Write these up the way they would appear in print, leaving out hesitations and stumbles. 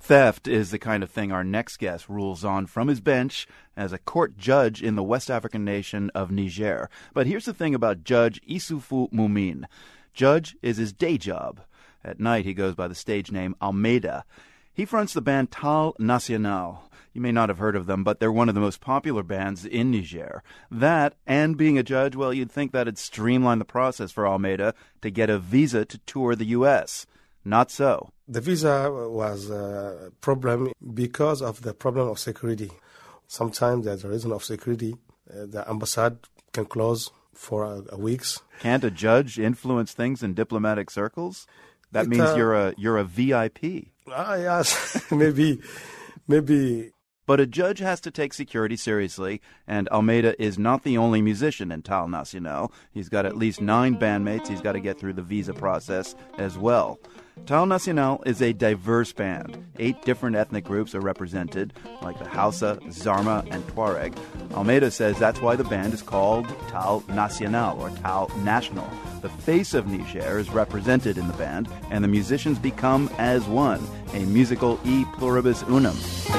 Theft is the kind of thing our next guest rules on from his bench as a court judge in the West African nation of Niger. But here's the thing about Judge Issoufou Moumin. Judge is his day job. At night, he goes by the stage name Almeida. He fronts the band Tal Nacional. You may not have heard of them, but they're one of the most popular bands in Niger. That, and being a judge, well, you'd think that'd streamline the process for Almeida to get a visa to tour the U.S. Not so. The visa was a problem because of the problem of security. Sometimes there's a reason of security. The embassy can close for weeks. Can't a judge influence things in diplomatic circles? That means you're a VIP. Yes, maybe. But a judge has to take security seriously, and Almeida is not the only musician in Tal Nacional. He's got at least 9 bandmates he's got to get through the visa process as well. Tal Nacional is a diverse band. 8 different ethnic groups are represented, like the Hausa, Zarma, and Tuareg. Almeida says that's why the band is called Tal Nacional, or Tal National. The face of Niger is represented in the band, and the musicians become as one, a musical e pluribus unum.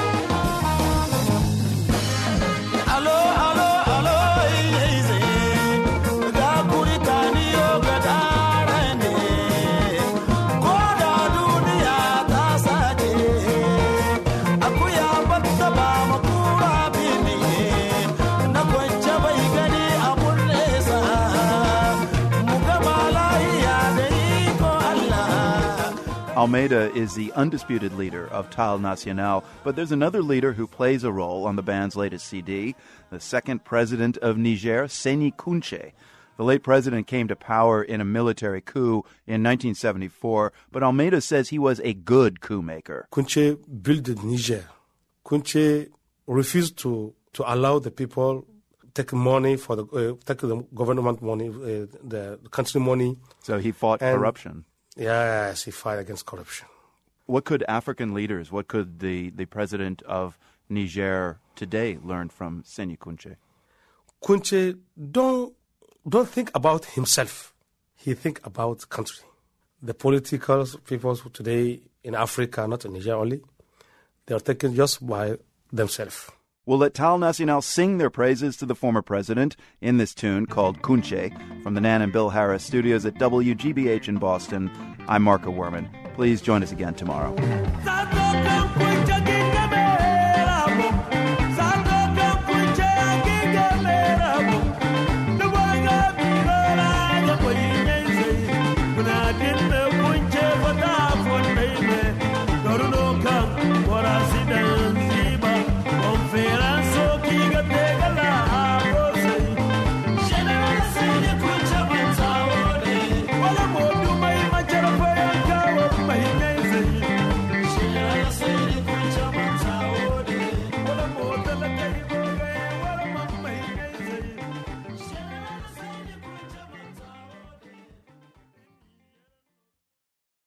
Almeida is the undisputed leader of Tal Nacional, but there's another leader who plays a role on the band's latest CD, the second president of Niger, Seni Kunce. The late president came to power in a military coup in 1974, but Almeida says he was a good coup maker. Kunce built Niger. Kunce refused to allow the people take money for take the government money, the country money. So he fought corruption. Yes, he fought against corruption. What could African leaders, what could the president of Niger today learn from Seni Kunce? Kunce don't think about himself. He think about country. The political people today in Africa, not in Niger only, they are taken just by themselves. We'll let Tal Nacional sing their praises to the former president in this tune called Kunce. From the Nan and Bill Harris studios at WGBH in Boston, I'm Marco Werman. Please join us again tomorrow.